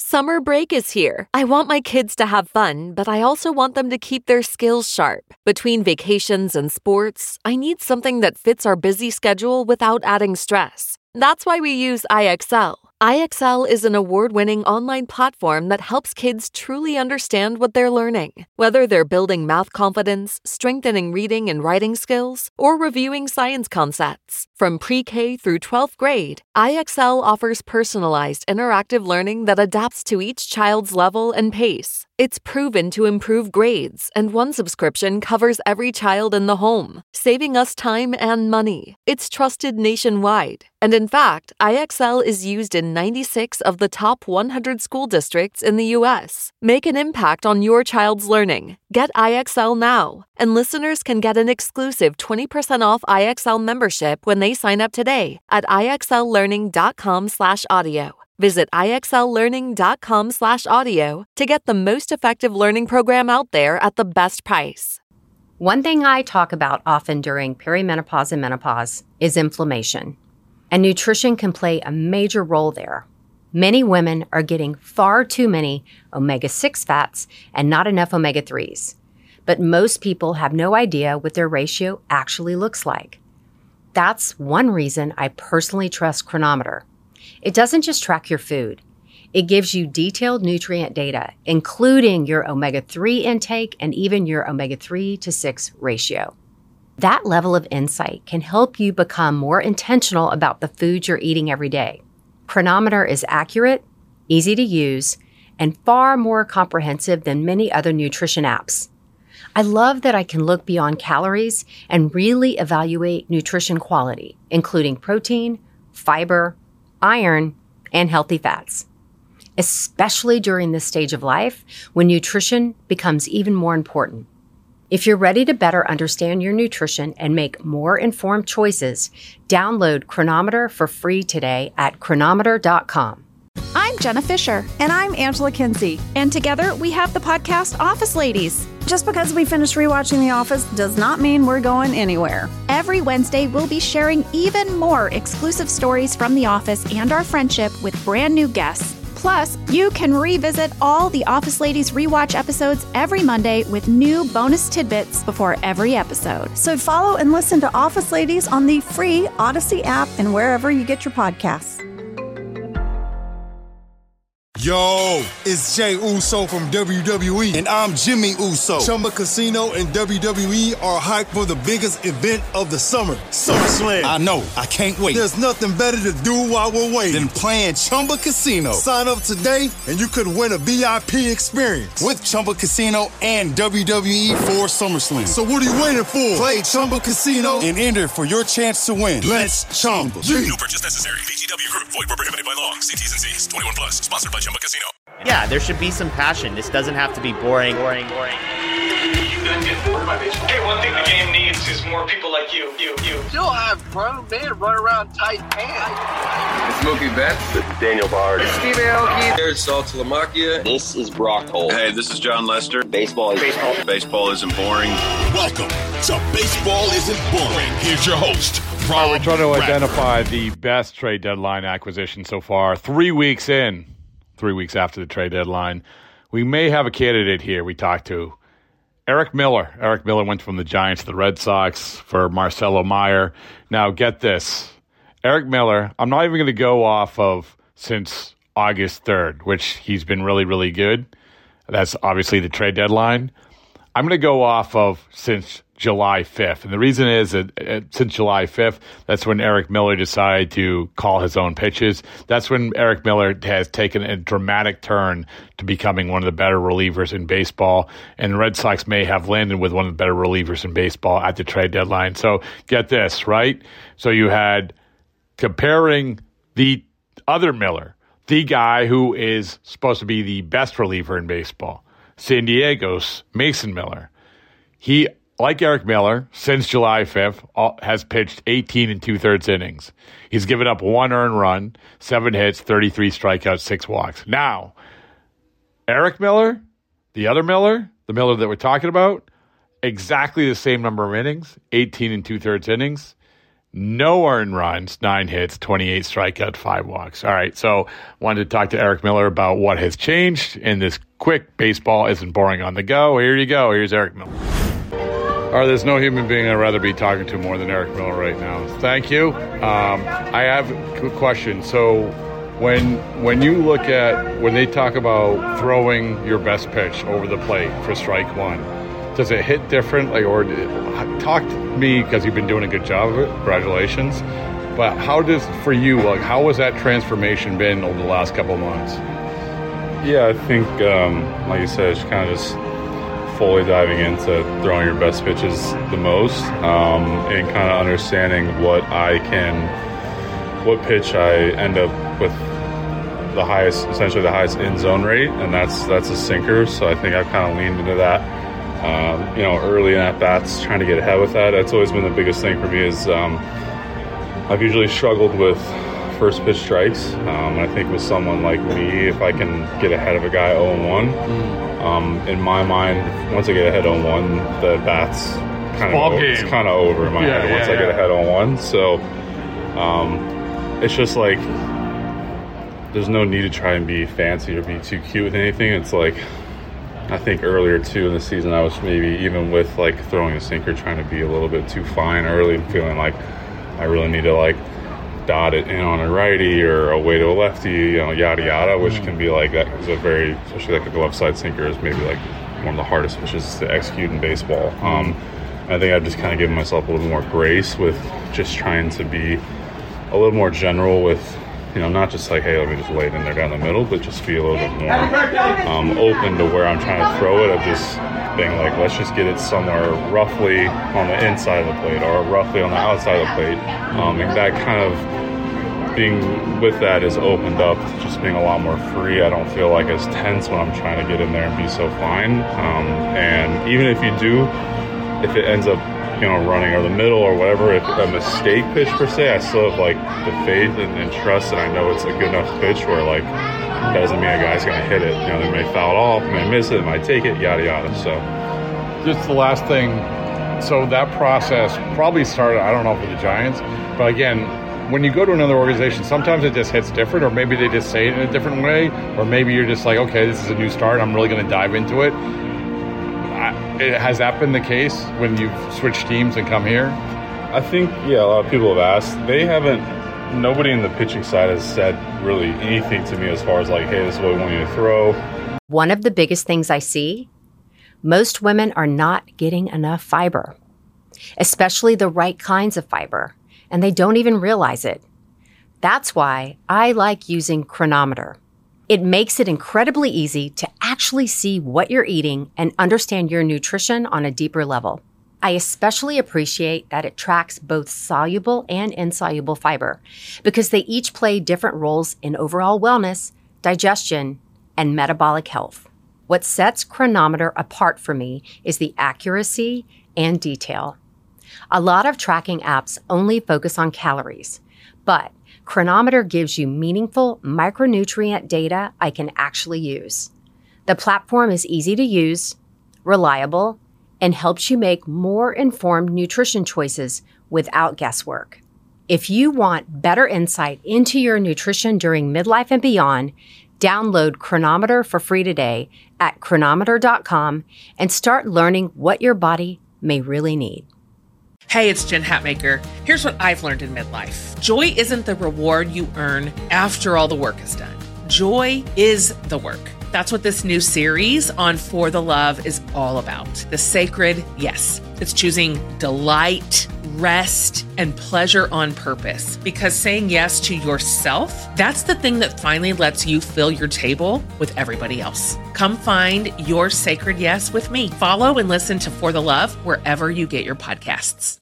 Summer break is here. I want my kids to have fun, but I also want them to keep their skills sharp. Between vacations and sports, I need something that fits our busy schedule without adding stress. That's why we use IXL. IXL is an award-winning online platform that helps kids truly understand what they're learning. Whether they're building math confidence, strengthening reading and writing skills, or reviewing science concepts. From pre-K through 12th grade, IXL offers personalized interactive learning that adapts to each child's level and pace. It's proven to improve grades, and one subscription covers every child in the home, saving us time and money. It's trusted nationwide. And in fact, IXL is used in 96 of the top 100 school districts in the U.S. Make an impact on your child's learning. Get IXL now. And listeners can get an exclusive 20% off IXL membership when they sign up today at IXLlearning.com/audio. Visit IXLlearning.com/audio to get the most effective learning program out there at the best price. One thing I talk about often during perimenopause and menopause is inflammation. And nutrition can play a major role there. Many women are getting far too many omega-6 fats and not enough omega-3s. But most people have no idea what their ratio actually looks like. That's one reason I personally trust Cronometer. It doesn't just track your food. It gives you detailed nutrient data, including your omega-3 intake and even your omega-3 to 6 ratio. That level of insight can help you become more intentional about the foods you're eating every day. Cronometer is accurate, easy to use, and far more comprehensive than many other nutrition apps. I love that I can look beyond calories and really evaluate nutrition quality, including protein, fiber, iron, and healthy fats, especially during this stage of life when nutrition becomes even more important. If you're ready to better understand your nutrition and make more informed choices, download Cronometer for free today at cronometer.com. I'm Jenna Fisher. And I'm Angela Kinsey. And together we have the podcast Office Ladies. Just because we finished rewatching The Office does not mean we're going anywhere. Every Wednesday, we'll be sharing even more exclusive stories from The Office and our friendship with brand new guests. Plus, you can revisit all the Office Ladies rewatch episodes every Monday with new bonus tidbits before every episode. So follow and listen to Office Ladies on the free Odyssey app and wherever you get your podcasts. Yo, it's Jey Uso from WWE. And I'm Jimmy Uso. Chumba Casino and WWE are hyped for the biggest event of the summer, SummerSlam. I know. I can't wait. There's nothing better to do while we're waiting than playing Chumba Casino. Sign up today and you could win a VIP experience with Chumba Casino and WWE for SummerSlam. So what are you waiting for? Play Chumba Casino and enter for your chance to win. Let's Chumba. No purchase necessary. VGW Group. Void where prohibited by law. See T's and C's. 21 plus. Sponsored by Chumba Casino. Yeah, there should be some passion. This doesn't have to be boring. Hey, one thing the game needs is more people like you. Still have grown men run around tight pants. It's Mookie Betts. This is Daniel Bard. It's Steve Aoki. There's Sal Talamacchia. This is Brock Holt. Hey, this is John Lester. Baseball isn't boring. Welcome to Baseball Isn't Boring. Here's your host, Rob. We're trying to identify the best trade deadline acquisition so far. 3 weeks in. 3 weeks after the trade deadline. We may have a candidate here we talked to. Eric Miller. Eric Miller went from the Giants to the Red Sox for Marcelo Meyer. Now, get this. Eric Miller, I'm not even going to go off of since August 3rd, which he's been really, really good. That's obviously the trade deadline. I'm going to go off of since July 5th. And the reason is that since July 5th, that's when Eric Miller decided to call his own pitches. That's when Eric Miller has taken a dramatic turn to becoming one of the better relievers in baseball. And the Red Sox may have landed with one of the better relievers in baseball at the trade deadline. So get this, right? So you had comparing the other Miller, the guy who is supposed to be the best reliever in baseball, San Diego's Mason Miller. He, like Eric Miller, since July 5th, has pitched 18 and 2/3 innings. He's given up 1 earned run, 7 hits, 33 strikeouts, 6 walks. Now, Eric Miller, the other Miller, the Miller that we're talking about, exactly the same number of innings, 18 and 2/3 innings, no earned runs, 9 hits, 28 strikeouts, 5 walks. All right, so wanted to talk to Eric Miller about what has changed in this quick baseball isn't boring on the go. Here you go. Here's Eric Miller. All right, there's no human being I'd rather be talking to more than Eric Miller right now. Thank you. I have a question. So when you look at, when they talk about throwing your best pitch over the plate for strike one, does it hit different? Like, or talk to me, because you've been doing a good job of it. Congratulations. But how does, for you, like, how has that transformation been over the last couple of months? Yeah, I think, like you said, it's kind of just fully diving into throwing your best pitches the most, and kind of understanding what pitch I end up with essentially the highest in zone rate, and that's a sinker. So I think I've kind of leaned into that. Early in at bats, trying to get ahead with that. That's always been the biggest thing for me. Is I've usually struggled with first pitch strikes. I think with someone like me, if I can get ahead of a guy 0-1, in my mind, once I get ahead 0-1, the bat's kind of over in my head once I get ahead 0-1. So it's just like there's no need to try and be fancy or be too cute with anything. It's like, I think earlier too in the season, I was maybe even with like throwing a sinker, trying to be a little bit too fine early and feeling like I really need to like dot it in on a righty or away to a lefty, yada yada, which can be like, that is a very, especially like a glove side sinker is maybe like one of the hardest pitches to execute in baseball. I think I've just kind of given myself a little more grace with just trying to be a little more general with, not just like, hey, let me just lay it in there down the middle, but just be a little bit more open to where I'm trying to throw it, of just being like, let's just get it somewhere roughly on the inside of the plate or roughly on the outside of the plate. And that kind of being with that has opened up to just being a lot more free. I don't feel like as tense when I'm trying to get in there and be so fine. And even if it ends up running over the middle or whatever, if a mistake pitch per se, I still have like the faith and trust that I know it's a good enough pitch where like that doesn't mean a guy's going to hit it. They may foul it off, may miss it, might take it, yada yada. So just the last thing. So that process probably started, I don't know, for the Giants, but again, when you go to another organization, sometimes it just hits different, or maybe they just say it in a different way, or maybe you're just like, okay, this is a new start, I'm really going to dive into it. Has that been the case when you've switched teams and come here? I think, a lot of people have asked. Nobody in the pitching side has said really anything to me as far as like, hey, this is what we want you to throw. One of the biggest things I see, most women are not getting enough fiber, especially the right kinds of fiber, and they don't even realize it. That's why I like using Cronometer. It makes it incredibly easy to actually see what you're eating and understand your nutrition on a deeper level. I especially appreciate that it tracks both soluble and insoluble fiber because they each play different roles in overall wellness, digestion, and metabolic health. What sets Cronometer apart for me is the accuracy and detail. A lot of tracking apps only focus on calories, but Cronometer gives you meaningful micronutrient data I can actually use. The platform is easy to use, reliable, and helps you make more informed nutrition choices without guesswork. If you want better insight into your nutrition during midlife and beyond, download Cronometer for free today at cronometer.com and start learning what your body may really need. Hey, it's Jen Hatmaker. Here's what I've learned in midlife. Joy isn't the reward you earn after all the work is done. Joy is the work. That's what this new series on For the Love is all about. The sacred yes. It's choosing delight, rest, and pleasure on purpose. Because saying yes to yourself, that's the thing that finally lets you fill your table with everybody else. Come find your sacred yes with me. Follow and listen to For the Love wherever you get your podcasts.